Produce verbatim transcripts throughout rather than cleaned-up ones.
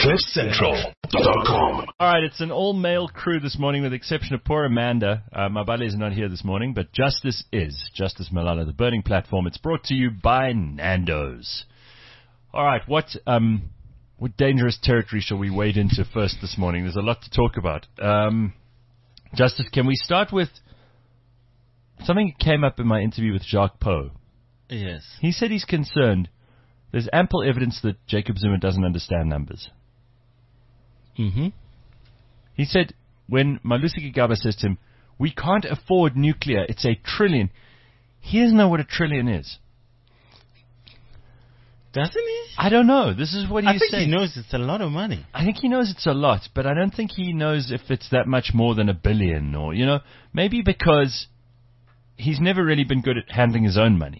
cliff central dot com. All right, it's an all-male crew this morning with the exception of poor Amanda. Uh, Mabale is not here this morning, but Justice is. Justice Malala, the Burning Platform. It's brought to you by Nando's. All right, what um, what dangerous territory shall we wade into first this morning? There's a lot to talk about. Um, Justice, can we start with something that came up in my interview with Jacques Poe? Yes. He said he's concerned. There's ample evidence that Jacob Zuma doesn't understand numbers. Mm-hmm. He said when Malusi Gigaba says to him, we can't afford nuclear, it's a trillion. He doesn't know what a trillion is. Doesn't he? I don't know. This is what he's I think saying. he knows it's a lot of money. I think he knows it's a lot, but I don't think he knows if it's that much more than a billion or, you know, maybe because he's never really been good at handling his own money.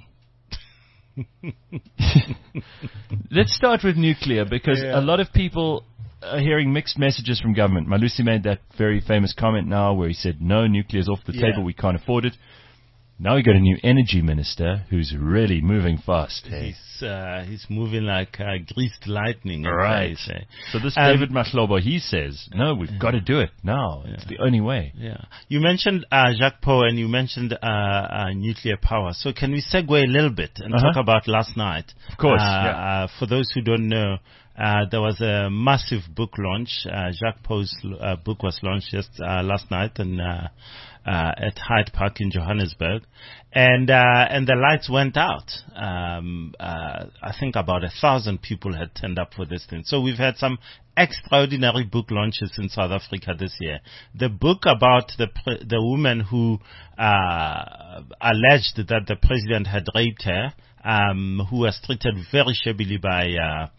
Let's start with nuclear because yeah. a lot of people are hearing mixed messages from government. Malusi made that very famous comment now where he said, no, nuclear's off the yeah. table, we can't afford it. Now we got a new energy minister who's really moving fast. Hey? He's uh, he's moving like uh, greased lightning. Right. Place, eh? So this um, David Mahlobo, he says, no, we've yeah. got to do it now. Yeah. It's the only way. Yeah. You mentioned uh, Jacques Poe and you mentioned uh, uh, nuclear power. So can we segue a little bit and uh-huh. talk about last night? Of course. Uh, yeah. uh, for those who don't know, Uh, there was a massive book launch. Uh, Jacques Poe's uh, book was launched just uh, last night in, uh, uh, at Hyde Park in Johannesburg, and uh, and the lights went out. Um, uh, I think about a thousand people had turned up for this thing. So we've had some extraordinary book launches in South Africa this year. The book about the pre- the woman who uh, alleged that the president had raped her, um, who was treated very shabbily by. Uh,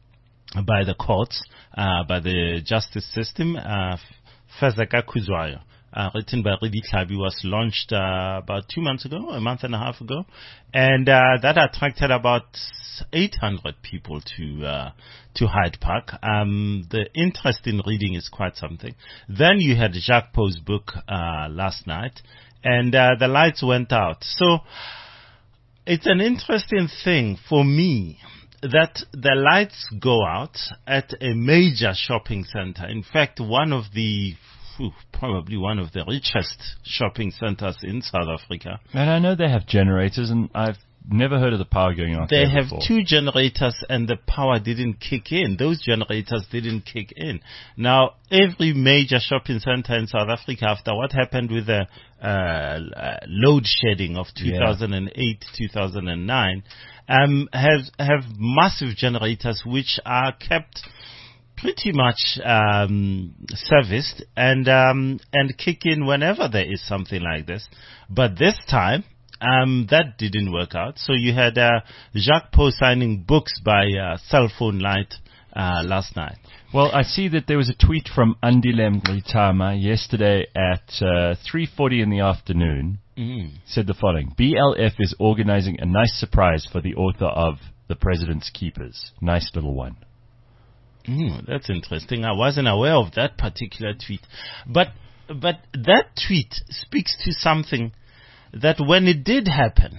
by the courts, uh, by the justice system, uh, Fezeka Kuzwayo, uh, written by Redi Tlhabi, was launched uh, about two months ago, a month and a half ago, and uh, that attracted about eight hundred people to uh, to Hyde Park. Um, the interest in reading is quite something. Then you had Jacques Poe's book uh, last night, and uh, the lights went out. So it's an interesting thing for me that the lights go out at a major shopping center. In fact, one of the, whew, probably one of the richest shopping centers in South Africa. And I know they have generators, and I've never heard of the power going out They there have before. two generators, and the power didn't kick in. Those generators didn't kick in. Now, every major shopping center in South Africa, after what happened with the uh, uh, load shedding of two thousand eight, yeah. two thousand nine, Um, have have massive generators which are kept pretty much um, serviced and um, and kick in whenever there is something like this. But this time, um, that didn't work out. So you had uh, Jacques Poe signing books by uh, cell phone light uh, last night. Well, I see that there was a tweet from Andile Mngxitama yesterday at uh, three forty in the afternoon. Mm. Said the following: B L F is organizing a nice surprise for the author of The President's Keepers. Nice little one. Mm, that's interesting. I wasn't aware of that particular tweet. But but that tweet speaks to something that when it did happen,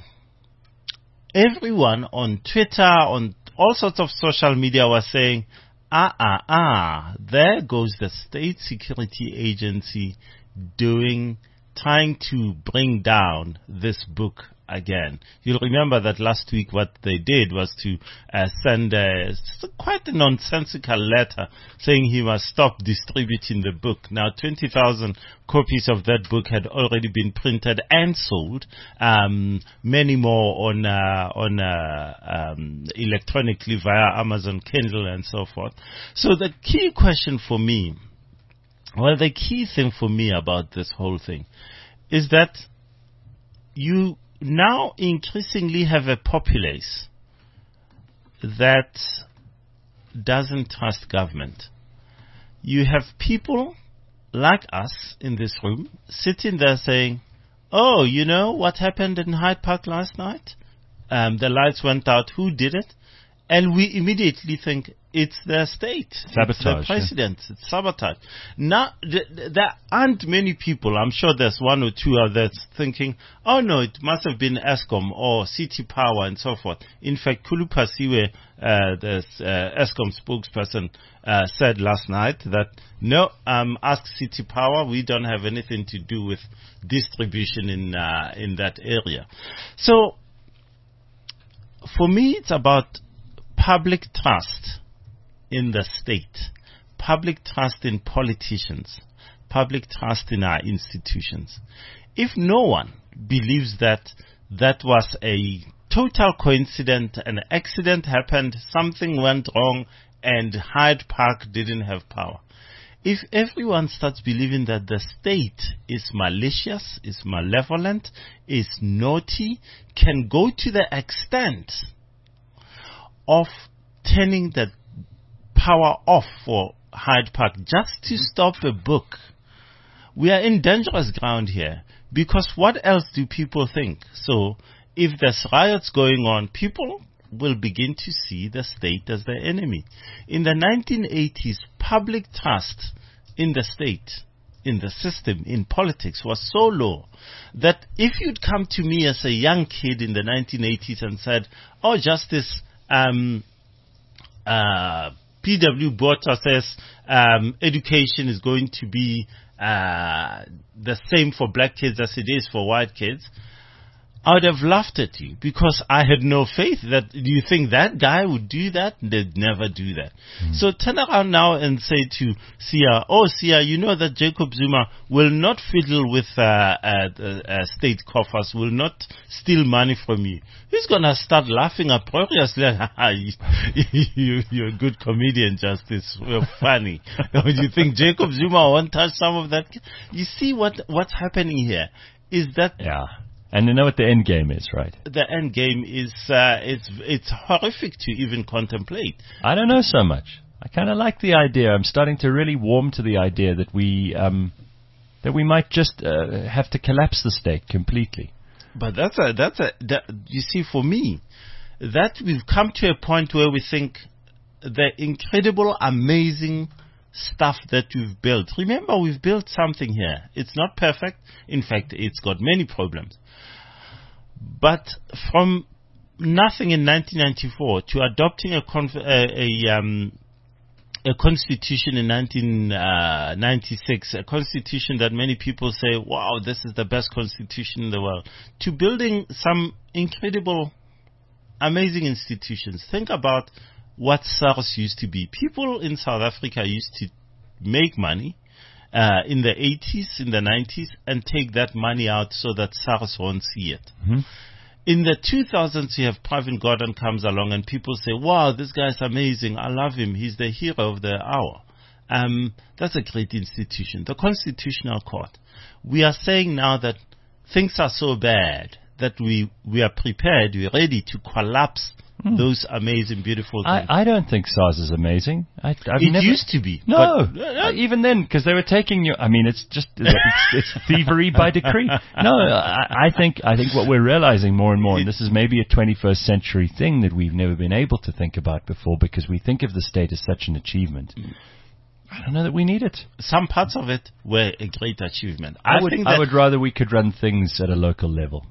everyone on Twitter, on all sorts of social media was saying, ah, ah, ah, there goes the State Security Agency doing trying to bring down this book again. You'll remember that last week what they did was to uh, send a, quite a nonsensical letter saying he must stop distributing the book. Now, twenty thousand copies of that book had already been printed and sold, um, many more on uh, on uh, um, electronically via Amazon Kindle and so forth. So the key question for me, well, the key thing for me about this whole thing is that you now increasingly have a populace that doesn't trust government. You have people like us in this room sitting there saying, oh, you know what happened in Hyde Park last night? Um, the lights went out. Who did it? and we immediately think it's the state, Sabotage, it's the president, yeah. It's sabotage. Now, th- th- there aren't many people, I'm sure there's one or two out there thinking, oh no, it must have been Eskom or City Power and so forth. In fact, Khulu Phasiwe, uh, the uh, Eskom spokesperson, uh, said last night that, no, um, ask City Power, we don't have anything to do with distribution in, uh, in that area. So, for me, it's about public trust in the state, public trust in politicians, public trust in our institutions. If no one believes that that was a total coincidence, an accident happened, something went wrong, and Hyde Park didn't have power. If everyone starts believing that the state is malicious, is malevolent, is naughty, can go to the extent of turning the power off for Hyde Park just to stop a book, we are in dangerous ground here, because what else do people think? So if there's riots going on, people will begin to see the state as their enemy. In the nineteen eighties, public trust in the state, in the system, in politics was so low that if you'd come to me as a young kid in the nineteen eighties and said, oh, Justice, um, uh, P W Botha says um, education is going to be uh, the same for black kids as it is for white kids, I would have laughed at you, because I had no faith that, do you think that guy would do that? They'd never do that. Mm. So turn around now and say to Sia, oh Sia, you know that Jacob Zuma will not fiddle with uh, uh, uh, state coffers, will not steal money from you. He's going to start laughing uproariously. you, you're a good comedian, Justice. You're funny. Do you think Jacob Zuma won't touch some of that? You see what what's happening here is that... Yeah. And you know what the end game is, right? The end game is uh, it's it's horrific to even contemplate. I don't know so much. I kind of like the idea. I'm starting to really warm to the idea that we um, that we might just uh, have to collapse the state completely. But that's a that's a that, you see, for me, that we've come to a point where we think the incredible, amazing stuff that we've built. Remember, we've built something here. It's not perfect. In fact, it's got many problems. But from nothing in nineteen ninety-four to adopting a conf- a, a, um, a constitution in nineteen ninety-six, a constitution that many people say, wow, this is the best constitution in the world, to building some incredible, amazing institutions. Think about what SARS used to be. People in South Africa used to make money uh, in the eighties, in the nineties, and take that money out so that SARS won't see it. Mm-hmm. In the two thousands, you have Pravin Gordhan comes along and people say, wow, this guy's amazing. I love him. He's the hero of the hour. Um, that's a great institution. The Constitutional Court. We are saying now that things are so bad that we, we are prepared, we're ready to collapse Mm. those amazing, beautiful things. I, I don't think SARS is amazing. I, I've it never, used to be. No, but, uh, even then, because they were taking you. I mean, it's just it's, it's thievery by decree. No, I, I think I think what we're realizing more and more, and this is maybe a twenty-first century thing that we've never been able to think about before, because we think of the state as such an achievement. I don't know that we need it. Some parts of it were a great achievement. I, I would think I would rather we could run things at a local level.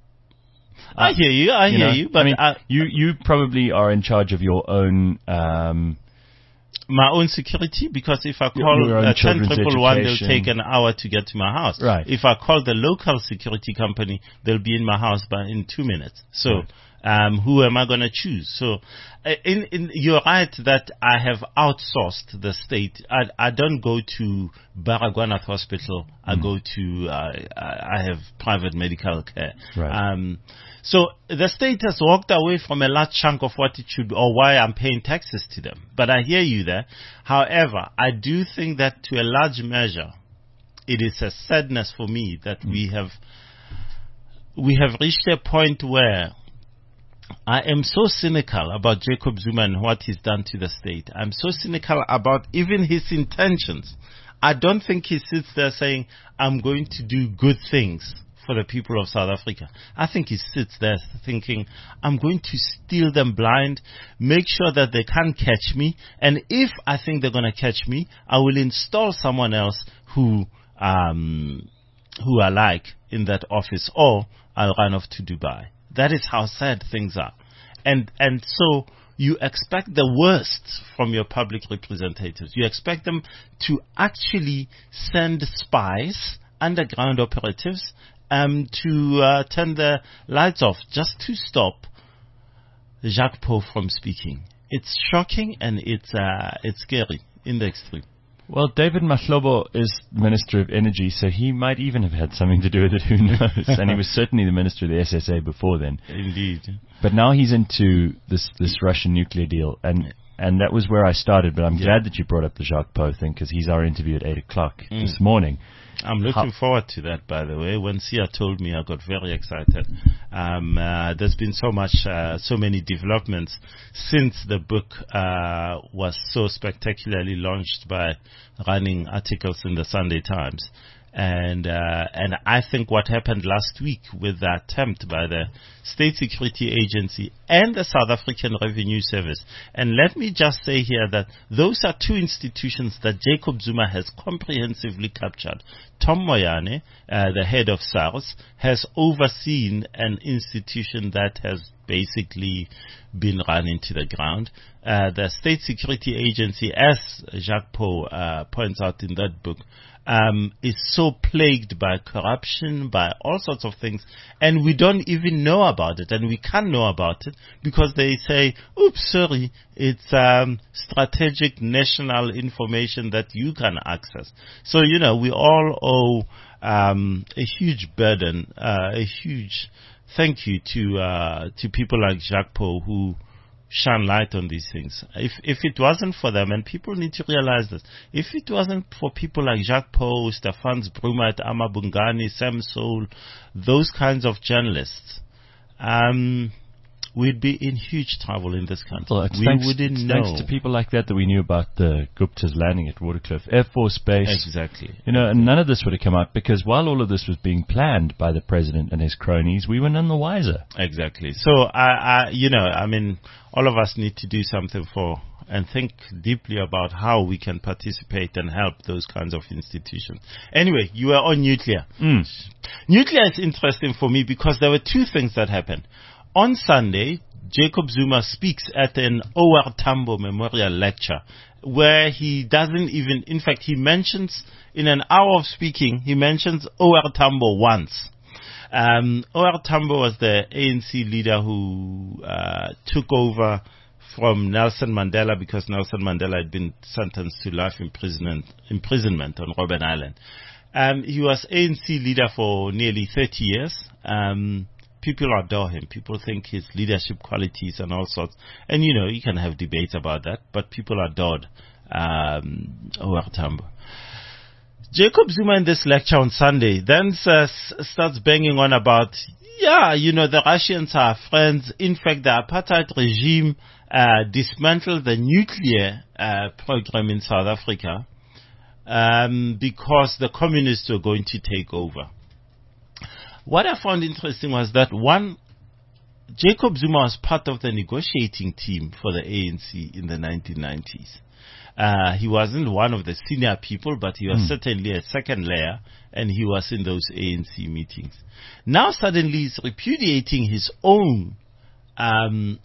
I hear you, I you hear know, you, but I mean, I, you you probably are in charge of your own um, my own security, because if I call uh, ten triple one, they'll take an hour to get to my house. Right. If I call the local security company, they'll be in my house by in two minutes. So. Right. Um, who am I going to choose? So, uh, in, in, you're right that I have outsourced the state. I, I don't go to Baragwanath Hospital. I mm. go to, uh, I have private medical care. Right. Um, so the state has walked away from a large chunk of what it should be, or why I'm paying taxes to them. But I hear you there. However, I do think that to a large measure, it is a sadness for me that mm. we have, we have reached a point where I am so cynical about Jacob Zuma and what he's done to the state. I'm so cynical about even his intentions. I don't think he sits there saying, I'm going to do good things for the people of South Africa. I think he sits there thinking, I'm going to steal them blind, make sure that they can't catch me, and if I think they're going to catch me, I will install someone else who um, who I like in that office, or I'll run off to Dubai. That is how sad things are. And and so you expect the worst from your public representatives. You expect them to actually send spies, underground operatives, um, to uh, turn the lights off just to stop Jacques Pau from speaking. It's shocking and it's uh, it's scary in the extreme. Well, David Mahlobo is Minister of Energy, so he might even have had something to do with it, who knows? And he was certainly the Minister of the S S A before then. Indeed. But now he's into this, this Russian nuclear deal, and and that was where I started, but I'm yeah. glad that you brought up the Jacques Pau thing, because he's our interview at eight o'clock mm. this morning. I'm looking How forward to that, by the way. When Sia told me, I got very excited. Um, uh, there's been so much, uh, so many developments since the book uh, was so spectacularly launched by running articles in the Sunday Times. And uh, and I think what happened last week with the attempt by the State Security Agency and the South African Revenue Service, and let me just say here that those are two institutions that Jacob Zuma has comprehensively captured. Tom Moyane, uh, the head of SARS, has overseen an institution that has basically been run into the ground. Uh, the State Security Agency, as Jacques Pau uh, points out in that book, Um, is so plagued by corruption, by all sorts of things, and we don't even know about it, and we can't know about it because they say, oops, sorry, it's um, strategic national information that you can access. So, you know, we all owe um, a huge burden, uh, a huge thank you to uh, to people like Jacques Pau who shine light on these things. If if it wasn't for them, and people need to realize this, if it wasn't for people like Jacques Pau, Stefans Brumat, Amabungani, Sam Soul, those kinds of journalists, um, we'd be in huge trouble in this country. Well, it's we thanks, wouldn't it's know. Thanks to people like that that we knew about the Gupta's landing at Waterkloof Air Force Base. Exactly. You know, and none of this would have come up because while all of this was being planned by the president and his cronies, we were none the wiser. Exactly. So, I, I, you know, I mean, all of us need to do something for and think deeply about how we can participate and help those kinds of institutions. Anyway, you were on nuclear. Mm. Nuclear is interesting for me because there were two things that happened. On Sunday, Jacob Zuma speaks at an O R Tambo Memorial Lecture where he doesn't even, in fact, he mentions, in an hour of speaking, he mentions O R Tambo once. Um, O R Tambo was the A N C leader who uh, took over from Nelson Mandela because Nelson Mandela had been sentenced to life imprisonment, imprisonment on Robben Island. Um, he was A N C leader for nearly thirty years. Um, people adore him. People think his leadership qualities and all sorts. And, you know, you can have debates about that, but people adored um, O R Tambo. Jacob Zuma in this lecture on Sunday then uh, starts banging on about, yeah, you know, the Russians are friends. In fact, the apartheid regime uh, dismantled the nuclear uh, program in South Africa um, because the communists were going to take over. What I found interesting was that, one, Jacob Zuma was part of the negotiating team for the A N C in the nineteen nineties. Uh, he wasn't one of the senior people, but he was mm. certainly a second layer, and he was in those A N C meetings. Now suddenly he's repudiating his own um,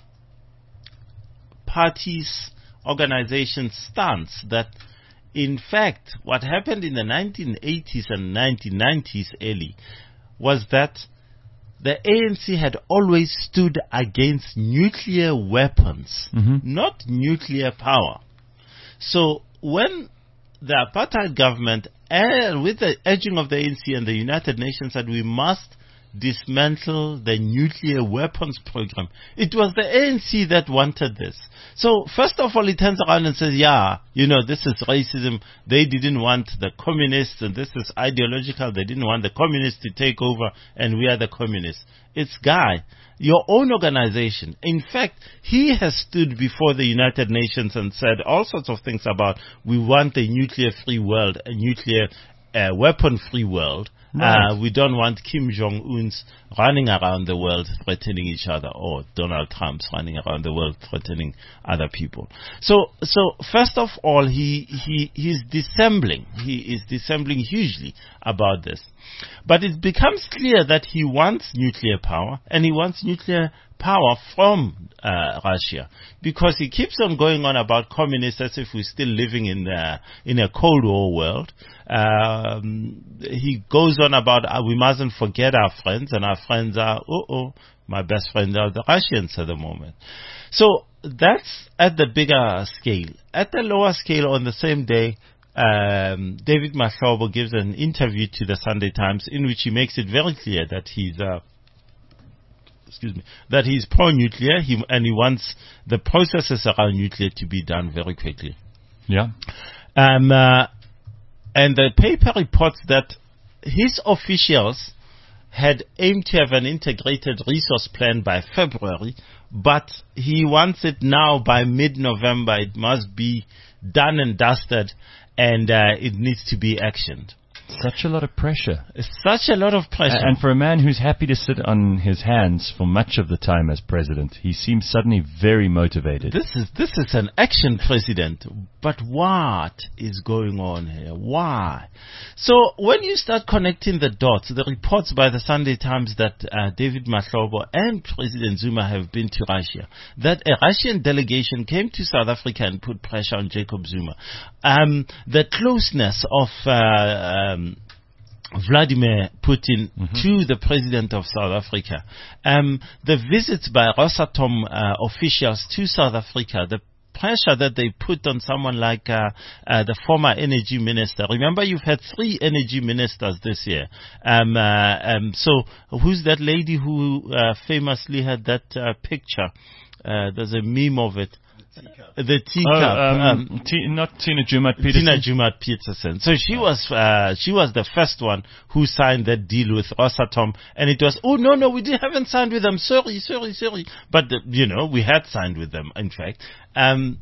party's organization stance that, in fact, what happened in the nineteen eighties and nineteen nineties early was that the A N C had always stood against nuclear weapons, mm-hmm. not nuclear power. So when the apartheid government, uh, with the urging of the A N C and the United Nations, said we must dismantle the nuclear weapons program, it was the A N C that wanted this. So first of all, he turns around and says, yeah, you know, this is racism. They didn't want the communists, and this is ideological. They didn't want the communists to take over, and we are the communists. It's Guy, your own organization. In fact, he has stood before the United Nations and said all sorts of things about we want a nuclear-free world, a nuclear a weapon-free world. Right. Uh, we don't want Kim Jong-un's running around the world threatening each other, or Donald Trump's running around the world threatening other people. So, so first of all, he, he, he's dissembling. He is dissembling hugely about this. But it becomes clear that he wants nuclear power, and he wants nuclear power from uh, Russia, because he keeps on going on about communists as if we're still living in the, in a Cold War world. Um, he goes on about uh, we mustn't forget our friends, and our friends are, oh, oh, my best friends are the Russians at the moment. So that's at the bigger scale. At the lower scale, on the same day, um, David Mahlobo gives an interview to the Sunday Times in which he makes it very clear that he's uh, excuse me, that he's pro-nuclear, he, and he wants the processes around nuclear to be done very quickly. Yeah. Um, uh, and the paper reports that his officials had aimed to have an integrated resource plan by February, but he wants it now by mid-November. It must be done and dusted, and uh, it needs to be actioned. Such a lot of pressure. Such a lot of pressure. And for a man who's happy to sit on his hands for much of the time as president, he seems suddenly very motivated. This is this is an action president. But what is going on here? Why? So when you start connecting the dots, the reports by the Sunday Times that uh, David Mahlobo and President Zuma have been to Russia, that a Russian delegation came to South Africa and put pressure on Jacob Zuma. Um, the closeness of uh, um, Vladimir Putin mm-hmm. to the president of South Africa, um, the visits by Rosatom uh, officials to South Africa, the pressure that they put on someone like uh, uh, the former energy minister. Remember, you've had three energy ministers this year. Um, uh, um, so who's that lady who uh, famously had that uh, picture? Uh, there's a meme of it. The teacup. Oh, um, um, T- not Tina Jumat-Petersen. Tina Jumat-Petersen. So she was uh, she was the first one who signed that deal with Rosatom, and it was, oh no no we didn't, haven't signed with them. Sorry sorry sorry. But uh, you know we had signed with them in fact, um,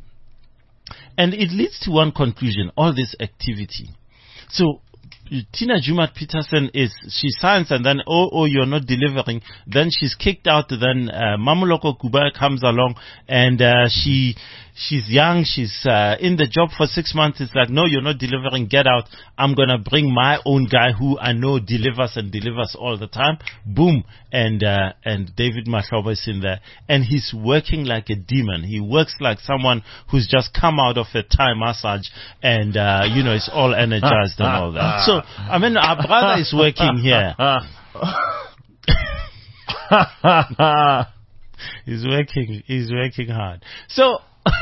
and it leads to one conclusion: all this activity. So Tina Jumat-Petersen is, she signs and then, oh, oh, you're not delivering. Then she's kicked out. Then uh, Mamuloko Kuba comes along and uh, she she's young. She's uh, in the job for six months. It's like, no, you're not delivering. Get out. I'm going to bring my own guy who I know delivers and delivers all the time. Boom. And uh, and David Mahlobo is in there. And he's working like a demon. He works like someone who's just come out of a Thai massage and, uh, you know, it's all energized and all that. So, I mean, our brother is working here. he's working, he's working hard. So,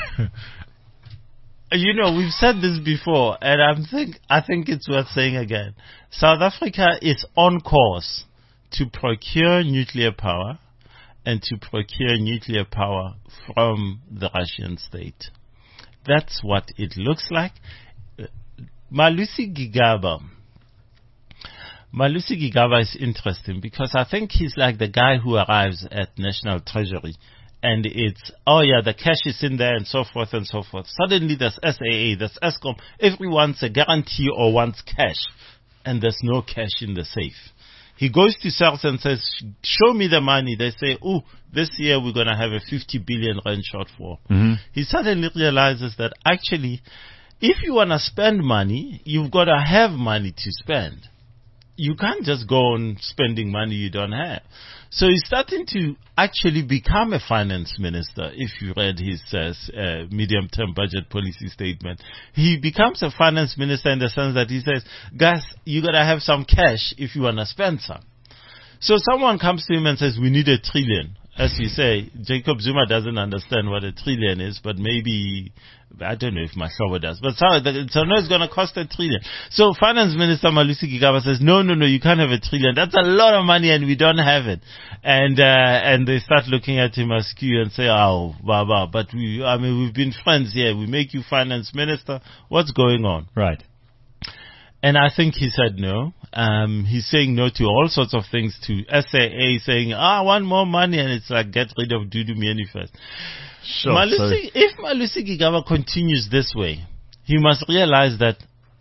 you know, we've said this before, and I think, I think it's worth saying again. South Africa is on course to procure nuclear power and to procure nuclear power from the Russian state. That's what it looks like. Malusi Gigaba. Malusi Gigaba is interesting because I think he's like the guy who arrives at National Treasury and it's, oh yeah, the cash is in there and so forth and so forth. Suddenly there's S A A, there's Eskom. Everyone's a guarantee or wants cash and there's no cash in the safe. He goes to SARS and says, show me the money. They say, oh, this year we're going to have a fifty billion rand shortfall. Mm-hmm. He suddenly realizes that actually, if you want to spend money, you've got to have money to spend. You can't just go on spending money you don't have. So he's starting to actually become a finance minister. If you read his uh, uh, medium-term budget policy statement, he becomes a finance minister in the sense that he says, guys, you got to have some cash if you want to spend some. So someone comes to him and says, we need a trillion. As you say, Jacob Zuma doesn't understand what a trillion is, but maybe, I don't know if Mahlobo does, but so, so no, it's going to cost a trillion. So Finance Minister Malusi Gigaba says, no, no, no, you can't have a trillion. That's a lot of money and we don't have it. And, uh, and they start looking at him askew and say, oh, baba, but we, I mean, we've been friends here. We make you Finance Minister. What's going on? Right. And I think he said no. Um, he's saying no to all sorts of things, to S A A saying, ah, I want more money, and it's like, get rid of Dudu Myeni first. Sure, Malusi, if Malusi Gigaba continues this way, he must realize that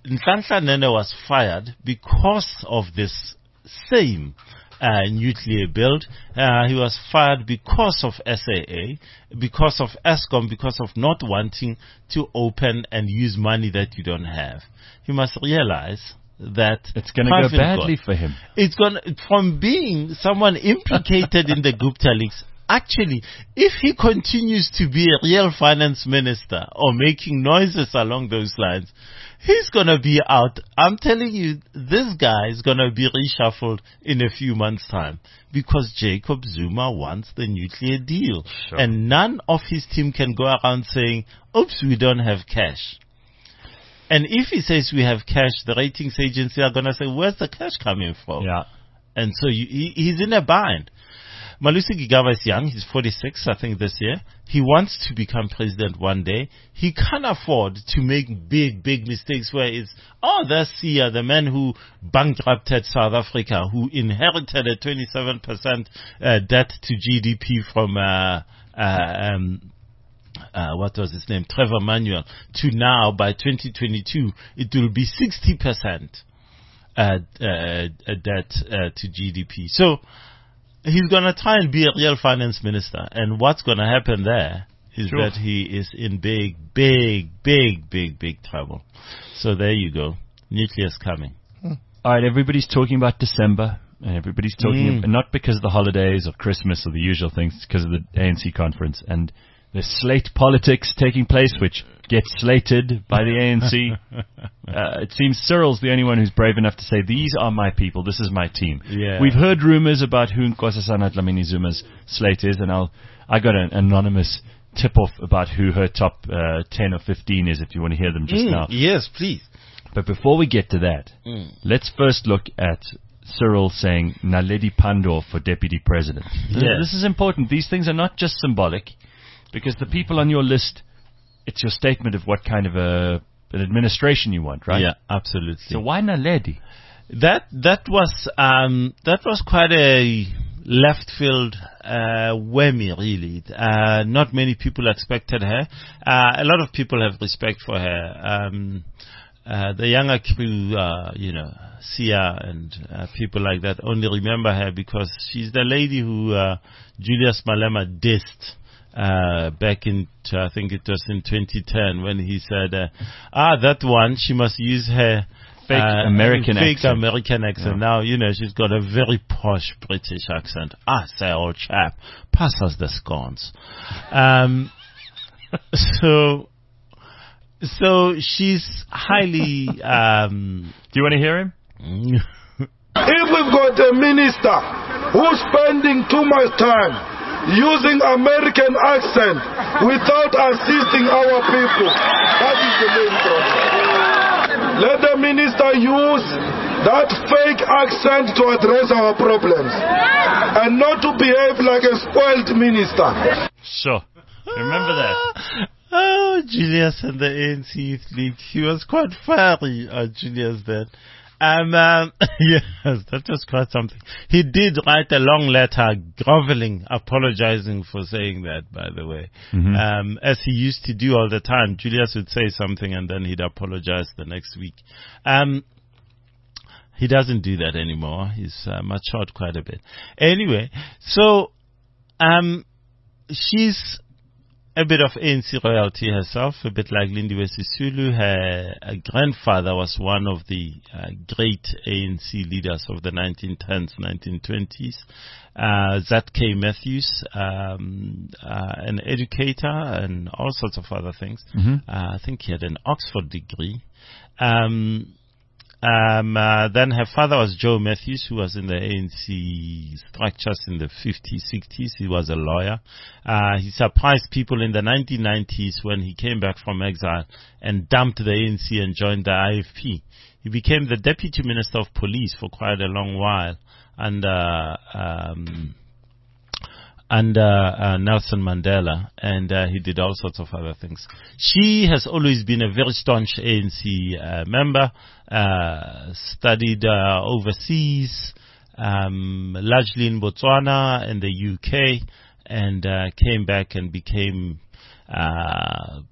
Nhlanhla Nene was fired because of this same uh, nuclear build. Uh, he was fired because of S A A, because of Eskom, because of not wanting to open and use money that you don't have. You must realize that it's going to go badly God, for him. It's going from being someone implicated in the Gupta leaks. Actually, if he continues to be a real finance minister or making noises along those lines, he's going to be out. I'm telling you, this guy is going to be reshuffled in a few months' time because Jacob Zuma wants the nuclear deal. Sure. And none of his team can go around saying, oops, we don't have cash. And if he says we have cash, the ratings agency are going to say, where's the cash coming from? Yeah. And so you, he, he's in a bind. Malusi Gigaba is young. He's forty-six, I think, this year. He wants to become president one day. He can't afford to make big, big mistakes where it's, oh, that's Sia, the man who bankrupted South Africa, who inherited a twenty-seven percent uh, debt to G D P from, uh, uh, um, uh, what was his name? Trevor Manuel. To now, by twenty twenty-two, it will be sixty percent uh, uh, debt uh, to G D P. So, he's going to try and be a real finance minister. And what's going to happen there is sure. that he is in big, big, big, big, big trouble. So there you go. Nuclear's coming. Hmm. All right, everybody's talking about December. And everybody's talking, mm. about, not because of the holidays or Christmas or the usual things, it's because of the A N C conference. And there's slate politics taking place, which gets slated by the A N C. uh, it seems Cyril's the only one who's brave enough to say, these are my people, this is my team. Yeah. We've heard rumors about who Nkosazana Dlamini Zuma's slate is, and I'll, I got an anonymous tip-off about who her top uh, ten or fifteen is, if you want to hear them just mm, now. Yes, please. But before we get to that, mm. let's first look at Cyril saying Naledi Pandor for deputy president. Yes. This is important. These things are not just symbolic. Because the people on your list, it's your statement of what kind of a an administration you want, right? Yeah, absolutely. So why Naledi? That that was um, that was quite a left field uh, whammy, really. Uh, not many people expected her. Uh, a lot of people have respect for her. Um, uh, the younger crew, uh, you know, Sia and uh, people like that, only remember her because she's the lady who uh, Julius Malema dissed. Uh, back in, I think it was in twenty ten when he said, uh, ah, that one, she must use her fake uh, American fake accent. American accent. Yeah. Now, you know, she's got a very posh British accent. Ah, say, old chap, pass us the scones. Um, so, so she's highly, um, do you want to hear him? If we've got a minister who's spending too much time using American accent without assisting our people, that is the main problem. Let the minister use that fake accent to address our problems and not to behave like a spoiled minister. Sure. Remember that. Oh, Julius and the A N C Youth League. He was quite fiery, uh, Julius, then. Um, um, yes, that was quite something. He did write a long letter groveling, apologizing for saying that, by the way. Mm-hmm. Um, as he used to do all the time. Julius would say something and then he'd apologize the next week. Um, he doesn't do that anymore. He's uh, matured quite a bit. Anyway, so, um, she's a bit of A N C royalty herself, a bit like Lindiwe Sisulu. Her, her grandfather was one of the uh, great A N C leaders of the nineteen tens, nineteen twenties. Uh, Z K Matthews, um, uh, an educator and all sorts of other things. Mm-hmm. Uh, I think he had an Oxford degree. Um, Um, uh, then her father was Joe Matthews, who was in the A N C structures in the fifties, sixties. He was a lawyer. Uh, he surprised people in the nineteen nineties when he came back from exile and dumped the A N C and joined the I F P. He became the Deputy Minister of Police for quite a long while under, um, under uh, Nelson Mandela, and uh, he did all sorts of other things. She has always been a very staunch A N C uh, member, uh, studied uh, overseas, um, largely in Botswana and the U K, and uh, came back and became uh,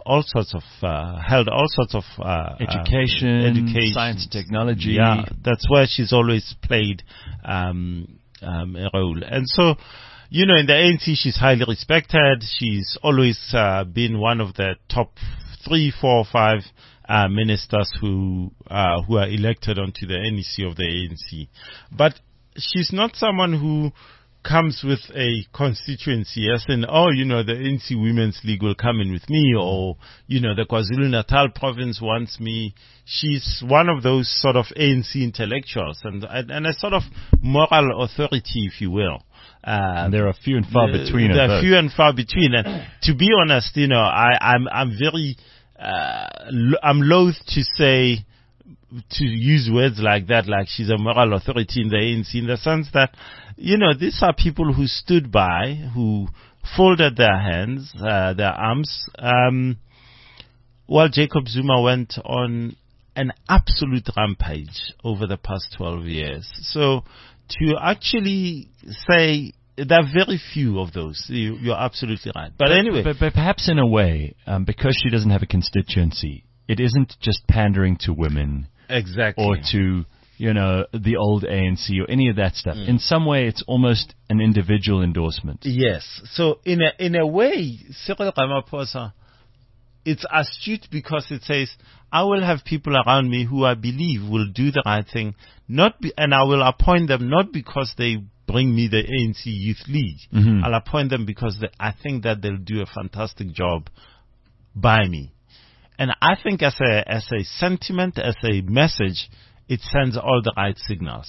all sorts of, uh, held all sorts of uh, education, uh, education, science, technology. Yeah, that's where she's always played um, um, a role. And so, you know, in the A N C, she's highly respected. She's always uh, been one of the top three, four, five uh, ministers who uh, who are elected onto the N E C of the A N C. But she's not someone who comes with a constituency as in, oh, you know, the A N C Women's League will come in with me, or, you know, the KwaZulu-Natal province wants me. She's one of those sort of A N C intellectuals and, and a sort of moral authority, if you will. Uh, and there are few and far the, between. There are few and far between. And to be honest, you know, I, I'm, I'm very, uh, lo- I'm loath to say, to use words like that, like she's a moral authority in the A N C, in the sense that, you know, these are people who stood by, who folded their hands, uh, their arms, um, while Jacob Zuma went on an absolute rampage over the past twelve years. So to actually say, there are very few of those. You, you're absolutely right. But, but anyway. But, but perhaps in a way, um, because she doesn't have a constituency, it isn't just pandering to women. Exactly. Or to, you know, the old A N C or any of that stuff. Mm. In some way, it's almost an individual endorsement. Yes. So in a, in a way, Cyril Ramaphosa, it's astute because it says, I will have people around me who I believe will do the right thing, not be, and I will appoint them not because they bring me the A N C Youth League. Mm-hmm. I'll appoint them because they, I think that they'll do a fantastic job by me. And I think as a, as a sentiment, as a message, it sends all the right signals.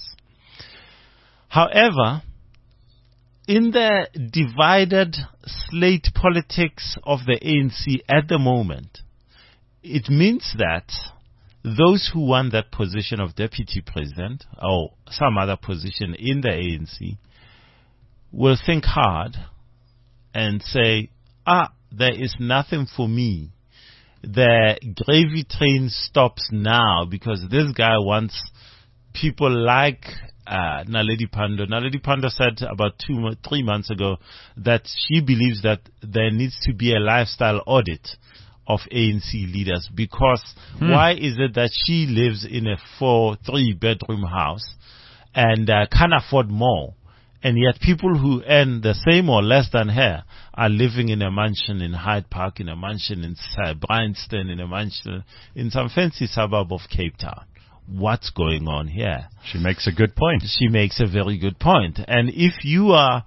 However, in the divided slate politics of the A N C at the moment, it means that those who want that position of deputy president or some other position in the A N C will think hard and say, ah, there is nothing for me. The gravy train stops now because this guy wants people like uh, Naledi Pandor. Naledi Pandor said about two, three months ago that she believes that there needs to be a lifestyle audit of A N C leaders because hmm. why is it that she lives in a four, three bedroom house and uh, can't afford more? And yet people who earn the same or less than her are living in a mansion in Hyde Park, in a mansion in uh, Bryanston, in a mansion in some fancy suburb of Cape Town. What's going on here? She makes a good point. She makes a very good point. And if you are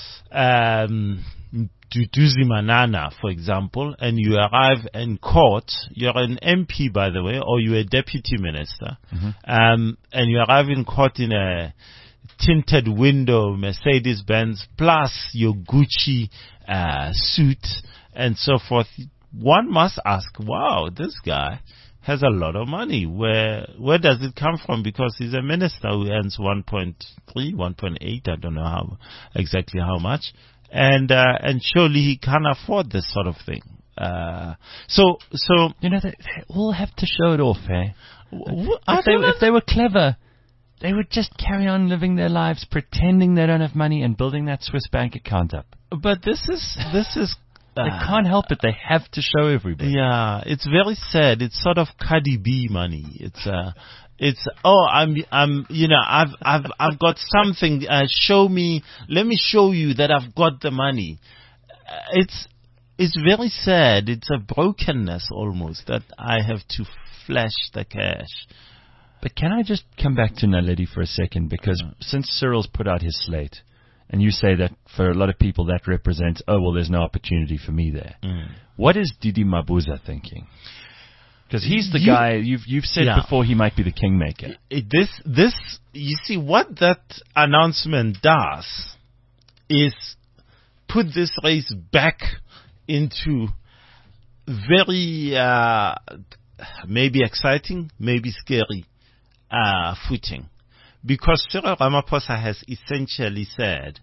um, Duduzi Manana, for example, and you arrive in court, you're an M P, by the way, or you're a deputy minister, mm-hmm. um, and you arrive in court in a tinted window Mercedes-Benz plus your Gucci uh, suit and so forth, one must ask, wow, this guy has a lot of money. Where where does it come from? Because he's a minister who earns one point three, one point eight, I don't know how exactly how much. And uh, and surely he can't afford this sort of thing. Uh, so so you know, they, they all have to show it off, eh? W- if, they, if they were clever, they would just carry on living their lives, pretending they don't have money and building that Swiss bank account up. But this is this is uh, they can't help it. They have to show everybody. Yeah, it's very sad. It's sort of Cardi B money. It's uh, it's oh, I'm I'm you know I've I've I've got something. Uh, show me. Let me show you that I've got the money. Uh, it's it's very sad. It's a brokenness almost that I have to flash the cash. But can I just come back to Naledi for a second? Because mm. since Cyril's put out his slate, and you say that for a lot of people that represents, oh, well, there's no opportunity for me there. Mm. What is Didi Mabuza thinking? Because he's the you, guy, you've you've said yeah. before he might be the kingmaker. It, this, this, you see, what that announcement does is put this race back into very, uh, maybe exciting, maybe scary Uh, footing, because Cyril Ramaphosa has essentially said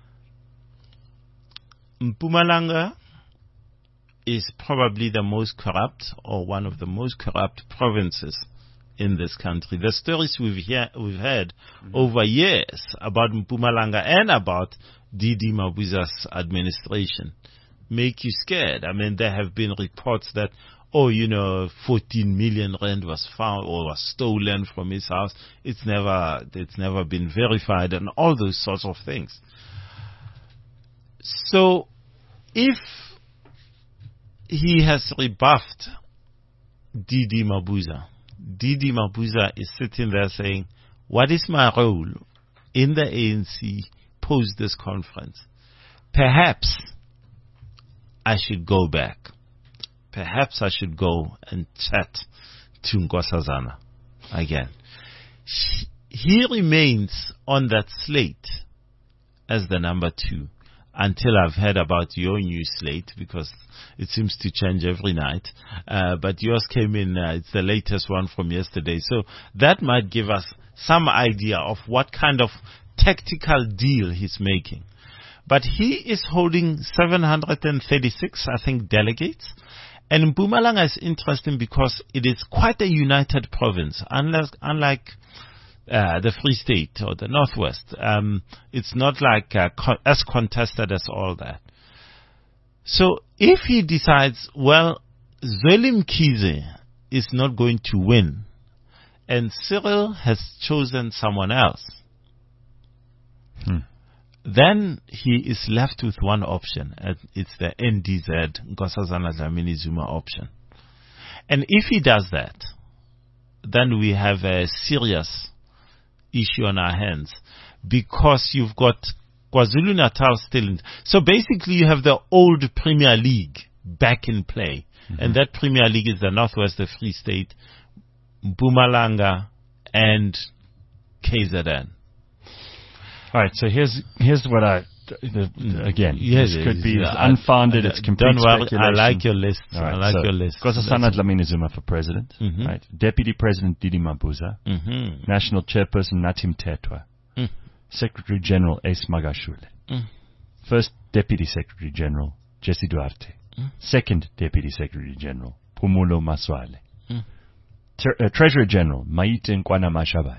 Mpumalanga is probably the most corrupt or one of the most corrupt provinces in this country. The stories we've, hear, we've heard mm-hmm. over years about Mpumalanga and about Didi Mabuza's administration, make you scared. I mean, there have been reports that, oh, you know, fourteen million rand was found or was stolen from his house. It's never, it's never been verified, and all those sorts of things. So, if he has rebuffed Didi Mabuza, Didi Mabuza is sitting there saying, what is my role in the A N C post this conference? Perhaps I should go back. Perhaps I should go and chat to Nkosazana again. He remains on that slate as the number two until I've heard about your new slate, because it seems to change every night. Uh, but yours came in, uh, it's the latest one from yesterday. So that might give us some idea of what kind of tactical deal he's making. But he is holding seven hundred thirty-six, I think, delegates. And Mpumalanga is interesting because it is quite a united province, unless, unlike uh, the Free State or the Northwest. Um, it's not like uh, co- as contested as all that. So if he decides, well, Zweli Mkhize is not going to win, and Cyril has chosen someone else, hmm. then he is left with one option, and it's the N D Z, Nkosazana Dlamini Zuma option. And if he does that, then we have a serious issue on our hands, because you've got KwaZulu-Natal still in. So basically you have the old Premier League back in play. Mm-hmm. And that Premier League is the Northwest, the Free State, Mpumalanga, and K Z N. All right, so here's here's what I the, again. Yes, this could yes, be yes, unfounded. I, I, it's complete don't worry, speculation. I like your list. Right, I like so your list. Nkosazana Dlamini Zuma for president, mm-hmm. right? Deputy President Didi Mabuza, mm-hmm. National Chairperson Nathi Mthethwa, mm. Secretary General Ace Magashule, mm. First Deputy Secretary General Jesse Duarte, mm. Second Deputy Secretary General Phumulo Masualle, mm. Ter- uh, Treasurer General Maite Nkwana Mashabane.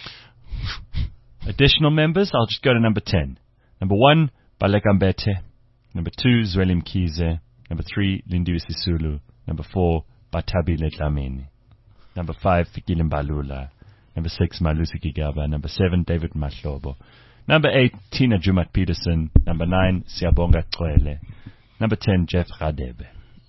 Additional members, I'll just go to number ten. Number one, Baleka Mbete. Number two, Zweli Mkhize. Number three, Lindiwe Sisulu. Number four, Bathabile Dlamini. Number five, Fikile Mbalula. Number six, Malusi Gigaba. Number seven, David Mahlobo. Number eight, Tina Jumat Peterson. Number nine, Siyabonga Cwele. Number ten, Jeff Radebe.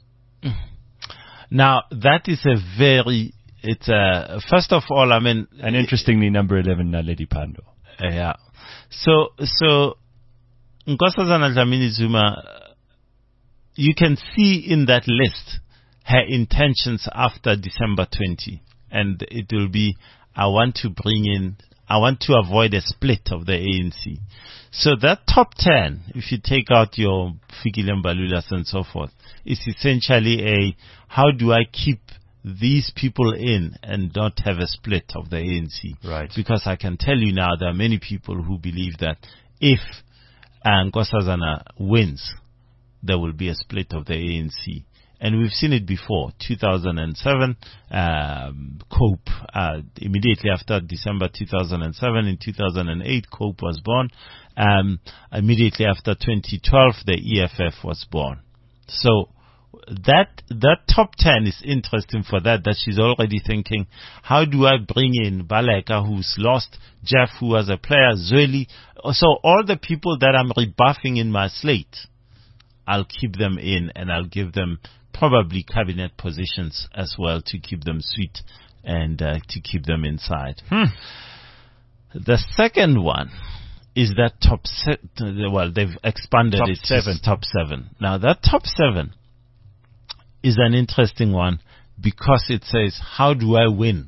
Now, that is a very, it's a, first of all, I mean... And interestingly, number eleven, Naledi Pandor. Uh, yeah. So, so, Nkosazana Dlamini Zuma, you can see in that list her intentions after December twentieth. And it will be, I want to bring in, I want to avoid a split of the A N C. So that top ten, if you take out your Fikile Mbalulas and so forth, is essentially a, how do I keep these people in and not have a split of the A N C? Right. Because I can tell you now, there are many people who believe that if Nkosazana wins, there will be a split of the A N C. And we've seen it before. two thousand seven, um, COPE, uh, immediately after December two thousand seven, in two thousand eight, COPE was born. Um, immediately after twenty twelve, the E F F was born. So, that that top ten is interesting for that, that she's already thinking, how do I bring in Baleka, who's lost, Jeff, who was a player, Zweli. So all the people that I'm rebuffing in my slate, I'll keep them in, and I'll give them probably cabinet positions as well to keep them sweet and uh, to keep them inside. Hmm. The second one is that top set. Well, they've expanded top it seven. to top seven. Now that top seven is an interesting one because it says, how do I win?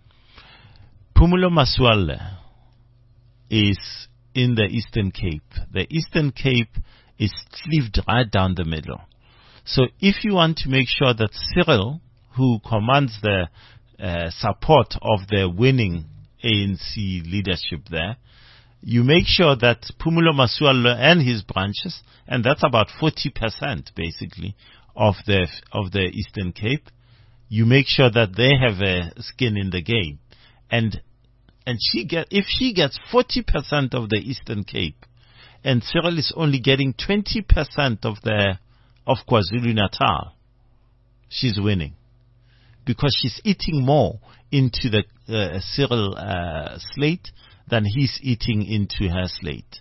Phumulo Masualle is in the Eastern Cape. The Eastern Cape is cleaved right down the middle. So if you want to make sure that Cyril, who commands the uh, support of the winning A N C leadership there, you make sure that Phumulo Masualle and his branches, and that's about forty percent basically of the of the Eastern Cape, you make sure that they have a skin in the game. And and she get if she gets forty percent of the Eastern Cape, and Cyril is only getting twenty percent of the of KwaZulu-Natal, she's winning. Because she's eating more into the uh, Cyril uh, slate than he's eating into her slate.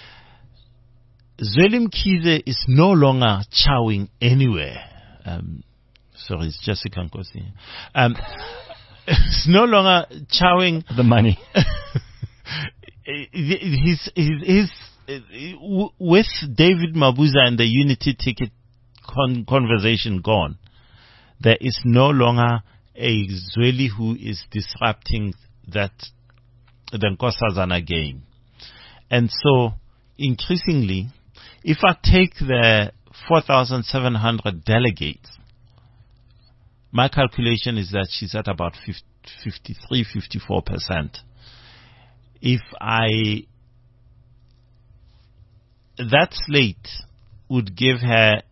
Zweli Mkhize is no longer chowing anywhere. Um, sorry, it's Jessica Nkosi. Um, it's no longer chowing the money. He's, he's, he's, with David Mabuza and the unity ticket con- conversation gone, there is no longer a Zweli who is disrupting that the Nkosazana game. And so, increasingly, if I take the four thousand seven hundred delegates, my calculation is that she's at about fifty-three, fifty-four percent. If I, that slate would give her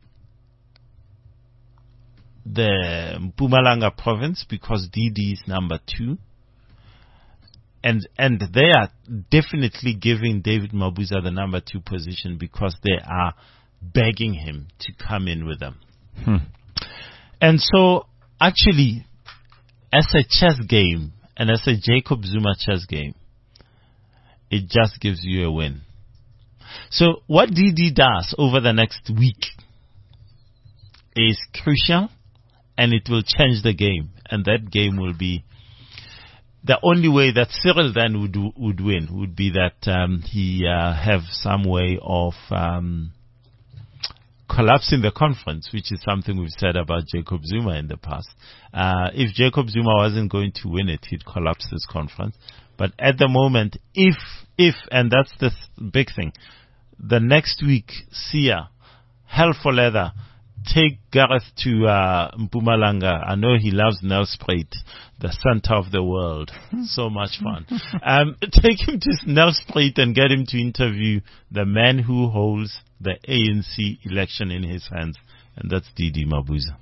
the Mpumalanga province because D D is number two. And and they are definitely giving David Mabuza the number two position because they are begging him to come in with them. Hmm. And so, actually, as a chess game and as a Jacob Zuma chess game, it just gives you a win. So what D D does over the next week is crucial, and it will change the game. And that game will be the only way that Cyril then would would win would be that um, he uh, have some way of um, collapsing the conference, which is something we've said about Jacob Zuma in the past. Uh, if Jacob Zuma wasn't going to win it, he'd collapse this conference. But at the moment, if, if, and that's the th- big thing, the next week, Sia, hell for leather, take Gareth to uh, Mpumalanga. I know he loves Nelspruit, the center of the world. So much fun. um, take him to Nelspruit and get him to interview the man who holds the A N C election in his hands, and that's D D Mabuza.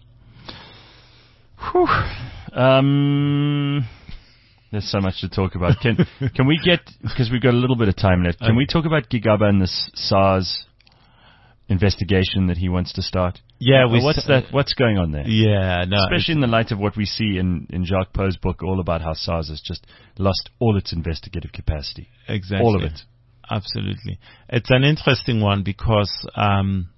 Whew. Um... There's so much to talk about. Can can we get, because we've got a little bit of time left, can we talk about Gigaba and this SARS investigation that he wants to start? Yeah, we what's that? What's going on there? Yeah, no, especially in the light of what we see in in Jacques Poe's book, all about how SARS has just lost all its investigative capacity. Exactly, all of it. Absolutely, it's an interesting one because um,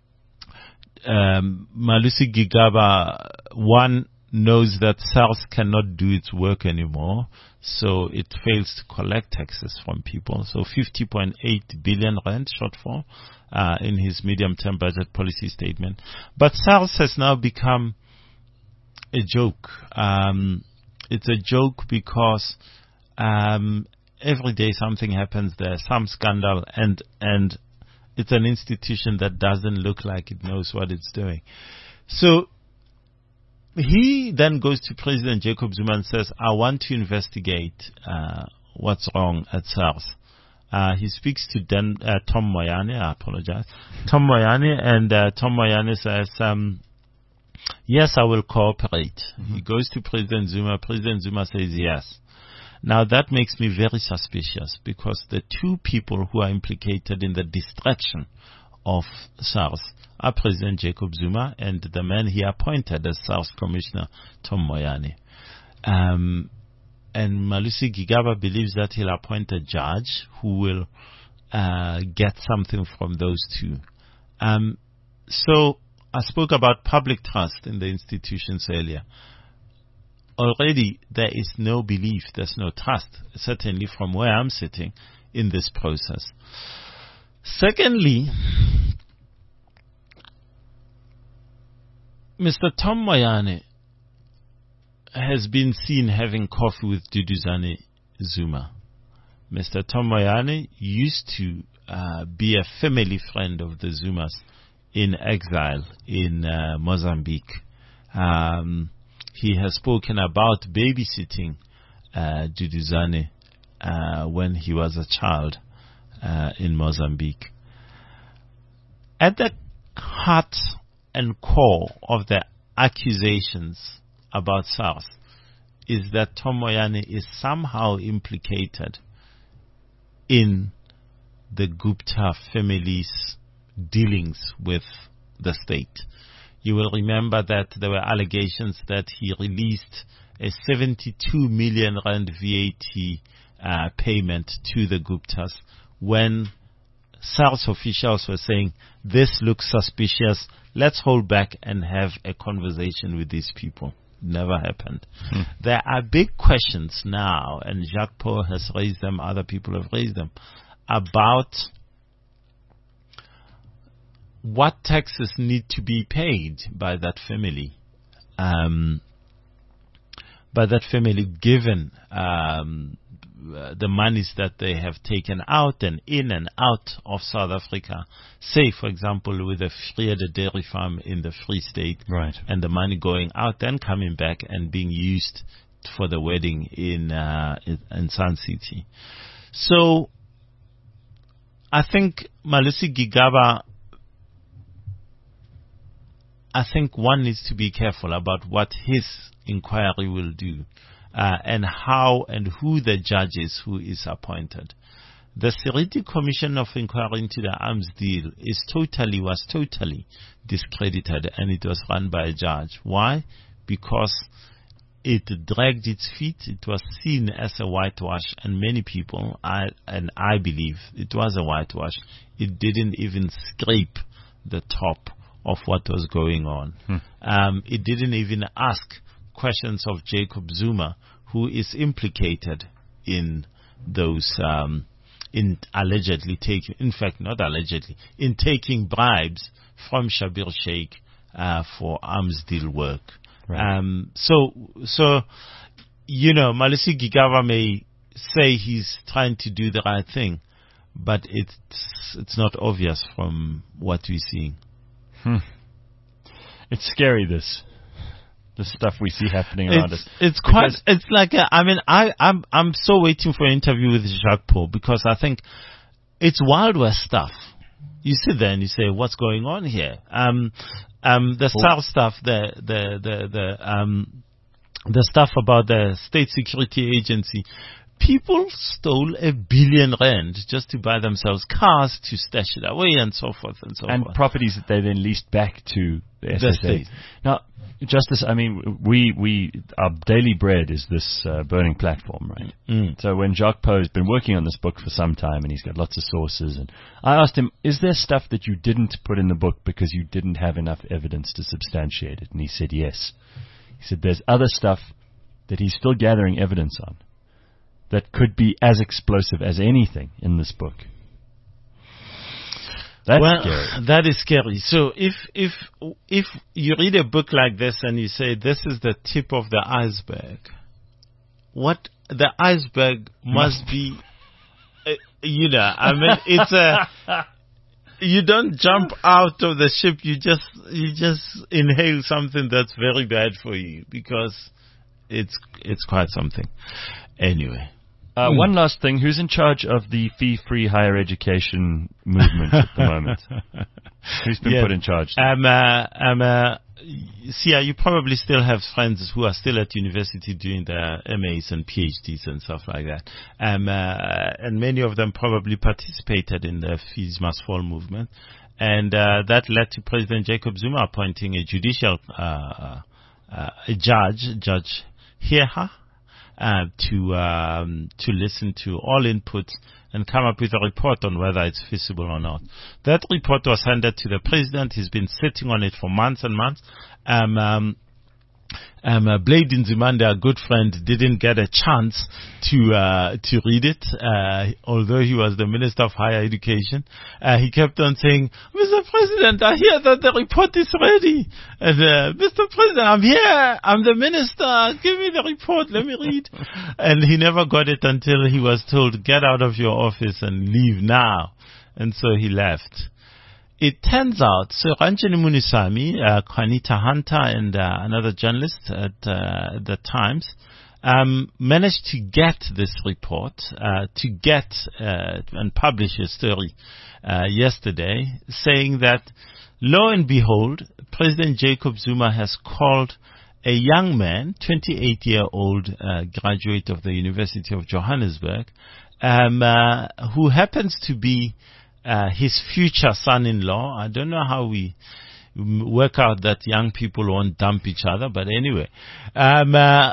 um, Malusi Gigaba one. knows that SARS cannot do its work anymore, so it fails to collect taxes from people. So fifty point eight billion rand shortfall uh, in his medium-term budget policy statement. But SARS has now become a joke. Um, it's a joke because um, every day something happens there, some scandal, and and it's an institution that doesn't look like it knows what it's doing. So he then goes to President Jacob Zuma and says, I want to investigate uh, what's wrong at SARS. Uh, he speaks to Den, uh, Tom Moyane, I apologize, Tom Moyane, and uh, Tom Moyane says, um, yes, I will cooperate. Mm-hmm. He goes to President Zuma. President Zuma says yes. Now that makes me very suspicious because the two people who are implicated in the distraction of SARS are President Jacob Zuma and the man he appointed as SARS Commissioner, Tom Moyane. Um, and Malusi Gigaba believes that he'll appoint a judge who will uh, get something from those two. Um, so I spoke about public trust in the institutions earlier. Already there is no belief, there's no trust, certainly from where I'm sitting in this process. Secondly, Mister Tom Moyane has been seen having coffee with Duduzane Zuma. Mister Tom Moyane used to uh, be a family friend of the Zumas in exile in uh, Mozambique. Um, he has spoken about babysitting uh, Duduzane uh, when he was a child uh, in Mozambique. At the heart and core of the accusations about SARS is that Tom Moyane is somehow implicated in the Gupta family's dealings with the state. You will remember that there were allegations that he released a seventy-two million rand V A T uh, payment to the Guptas when SARS officials were saying, this looks suspicious, let's hold back and have a conversation with these people. Never happened. Hmm. There are big questions now, and Jacques Paul has raised them, other people have raised them, about what taxes need to be paid by that family. Um, by that family, given um, the monies that they have taken out and in and out of South Africa. Say, for example, with the Vrede dairy farm in the Free State, right, and the money going out and coming back and being used for the wedding in uh, in, in Sun City. So, I think Malusi Gigaba, I think one needs to be careful about what his inquiry will do. Uh, and how and who the judge is who is appointed. The Seriti Commission of Inquiry into the Arms Deal is totally, was totally discredited, and it was run by a judge. Why? Because it dragged its feet. It was seen as a whitewash, and many people, I, and I believe it was a whitewash. It didn't even scrape the top of what was going on. Hmm. Um, it didn't even ask questions of Jacob Zuma, who is implicated in those, um, in allegedly taking, in fact, not allegedly, in taking bribes from Schabir Shaik uh, for arms deal work. Right. Um, so, so, you know, Malusi Gigaba may say he's trying to do the right thing, but it's it's not obvious from what we're seeing. Hmm. It's scary, this. The stuff we see happening around it's, us. It's quite, it's like, a, I mean, I, I'm, I'm so waiting for an interview with Jacques Paul, because I think it's Wild West stuff. You sit there and you say, what's going on here? Um, um, the SARS stuff, the, the, the, the, um, the stuff about the State Security Agency. People stole a billion rand just to buy themselves cars to stash it away and so forth and so and forth. And properties that they then leased back to the S S A. State. Now, Justice, I mean, we, we, our daily bread is this uh, burning platform, right? Mm. So when Jacques Paul has been working on this book for some time and he's got lots of sources, and I asked him, is there stuff that you didn't put in the book because you didn't have enough evidence to substantiate it? And he said yes. He said there's other stuff that he's still gathering evidence on that could be as explosive as anything in this book. That's well, scary. That is scary. So if if if you read a book like this and you say this is the tip of the iceberg, what the iceberg must be, uh, you know, I mean, it's a. You don't jump out of the ship. You just you just inhale something that's very bad for you, because it's it's quite something. Anyway. Uh, mm. One last thing. Who's in charge of the fee-free higher education movement at the moment? Who's been yeah. put in charge? Um, uh, um, uh, see, uh, you probably still have friends who are still at university doing their M As and P H Ds and stuff like that. Um, uh, and many of them probably participated in the Fees Must Fall movement. And uh, that led to President Jacob Zuma appointing a judicial uh, uh, a judge, Judge Heha, Uh, to um, to listen to all input and come up with a report on whether it's feasible or not. That report was handed to the president. He's been sitting on it for months and months. Um, um, um, uh, Blade Nzimande, our good friend, didn't get a chance to uh, to read it, uh, although he was the Minister of Higher Education. Uh, he kept on saying, Mister President, I hear that the report is ready. And uh, Mister President, I'm here. I'm the Minister. Give me the report. Let me read. And he never got it until he was told, get out of your office and leave now. And so he left. It turns out, so Ranjani Munisami, uh, Juanita Hunter, and uh, another journalist at uh, the Times um, managed to get this report, uh, to get uh, and publish a story uh, yesterday saying that, lo and behold, President Jacob Zuma has called a young man, twenty-eight-year-old uh, graduate of the University of Johannesburg, um, uh, who happens to be Uh, his future son-in-law. I don't know how we work out that young people won't dump each other. But anyway, um, uh,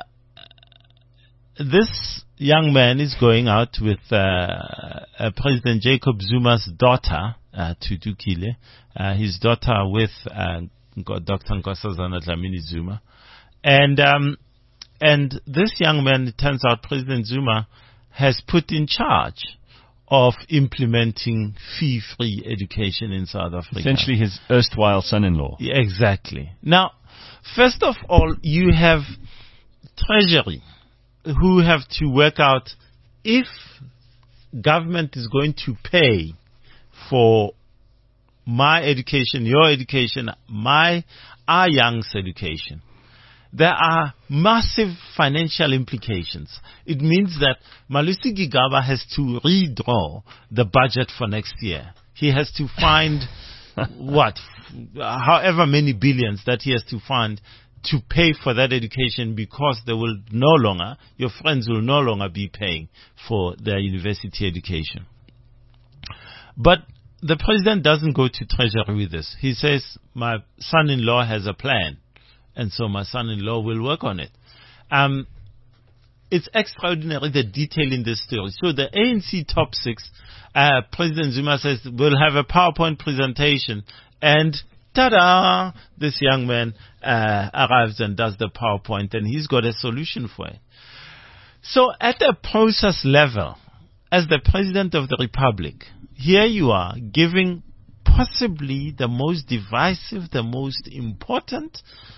this young man is going out with uh, uh, President Jacob Zuma's daughter, uh, Thuthukile, uh, his daughter with uh, Doctor Nkosazana Dlamini Zuma. And um, and this young man, it turns out President Zuma has put in charge of implementing fee-free education in South Africa. Essentially his erstwhile son-in-law. Yeah, exactly. Now, first of all, you have Treasury, who have to work out if government is going to pay for my education, your education, my, our young's education. There are massive financial implications. It means that Malusi Gigaba has to redraw the budget for next year. He has to find what, however many billions that he has to find to pay for that education, because they will no longer, your friends will no longer be paying for their university education. But the president doesn't go to Treasury with this. He says, my son-in-law has a plan, and so my son-in-law will work on it. Um, it's extraordinary, the detail in this story. So the A N C top six, uh, President Zuma says, we'll have a PowerPoint presentation, and ta-da! This young man uh, arrives and does the PowerPoint, and he's got a solution for it. So at a process level, as the President of the Republic, here you are giving possibly the most divisive, the most important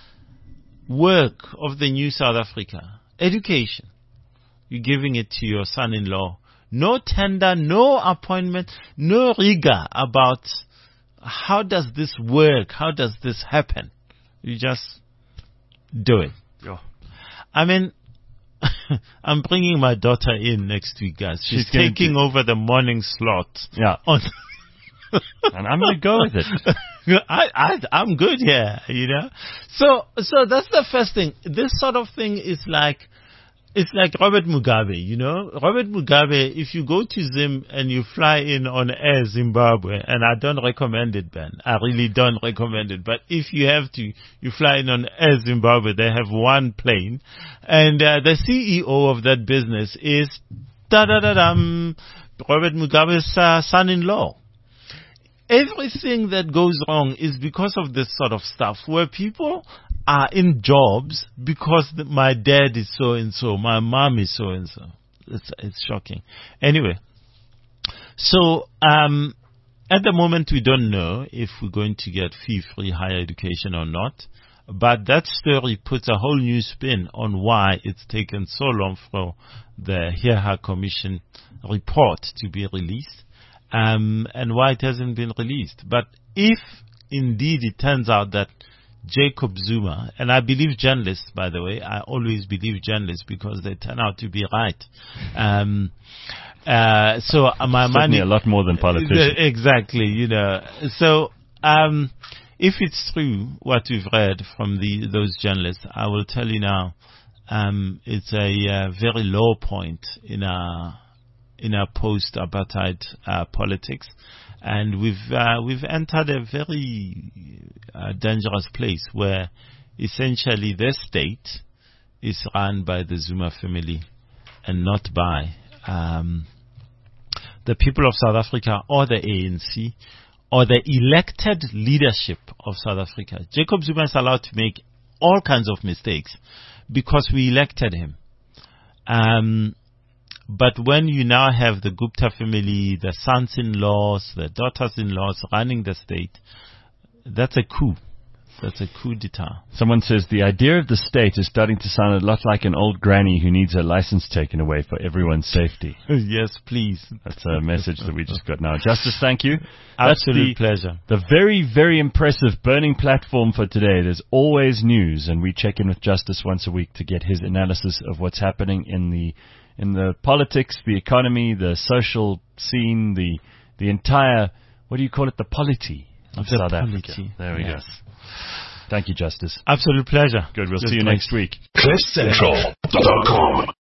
work of the new South Africa, education. You're giving it to your son-in-law. No tender, no appointment, no rigor about how does this work? How does this happen? You just do it. Yeah. I mean, I'm bringing my daughter in next week, guys. She's, She's taking over the morning slot. Yeah. On and I'm going to go with it. I, I, I'm good here, you know. So, so that's the first thing. This sort of thing is like, it's like Robert Mugabe, you know. Robert Mugabe, if you go to Zim and you fly in on Air Zimbabwe, and I don't recommend it, Ben. I really don't recommend it. But if you have to, you fly in on Air Zimbabwe, they have one plane. And uh, the C E O of that business is da-da-da-dum, Robert Mugabe's uh, son-in-law. Everything that goes wrong is because of this sort of stuff, where people are in jobs because the, my dad is so and so, my mom is so and so. It's it's shocking. Anyway, so um, at the moment we don't know if we're going to get fee-free higher education or not. But that story puts a whole new spin on why it's taken so long for the Heerha Commission report to be released. Um, and why it hasn't been released. But if indeed it turns out that Jacob Zuma, and I believe journalists, by the way, I always believe journalists because they turn out to be right. Um, uh, so my money, a lot more than politicians. Exactly, you know. So um, if it's true what we've read from the those journalists, I will tell you now, um, it's a uh, very low point in our in our post-apartheid uh, politics, and we've uh, we've entered a very uh, dangerous place where essentially the state is run by the Zuma family and not by um, the people of South Africa or the A N C or the elected leadership of South Africa. Jacob Zuma is allowed to make all kinds of mistakes because we elected him. Um, But when you now have the Gupta family, the sons-in-laws, the daughters-in-laws running the state, that's a coup. That's a coup d'etat. Someone says the idea of the state is starting to sound a lot like an old granny who needs her license taken away for everyone's safety. Yes, please. That's a message that we just got now. Justice, thank you. Absolute That's the, pleasure. The very, very impressive burning platform for today. There's always news, and we check in with Justice once a week to get his analysis of what's happening in the in the politics, the economy, the social scene, the the entire, what do you call it, the polity of the South polity. Africa. There we Yes. go. Thank you, Justice. Absolute pleasure. Good. We'll Just see you like- next week. cliff central dot com